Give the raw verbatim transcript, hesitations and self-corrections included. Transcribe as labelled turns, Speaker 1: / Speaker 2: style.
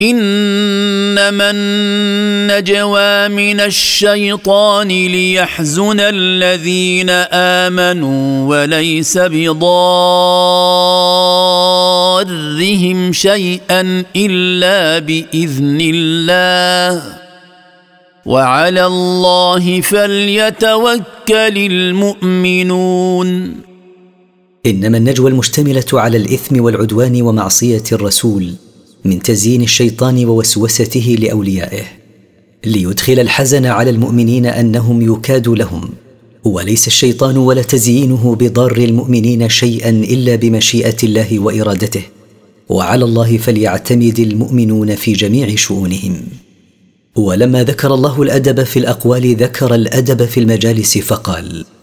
Speaker 1: إنما النجوى من الشيطان ليحزن الذين آمنوا وليس بضارهم شيئا إلا بإذن الله وعلى الله فليتوكل المؤمنون.
Speaker 2: إنما النجوى المشتملة على الإثم والعدوان ومعصية الرسول من تزيين الشيطان ووسوسته لأوليائه ليدخل الحزن على المؤمنين أنهم يكاد لهم، وليس الشيطان ولا تزيينه بضار المؤمنين شيئا إلا بمشيئة الله وإرادته، وعلى الله فليعتمد المؤمنون في جميع شؤونهم. ولما ذكر الله الأدب في الأقوال ذكر الأدب في المجالس فقال: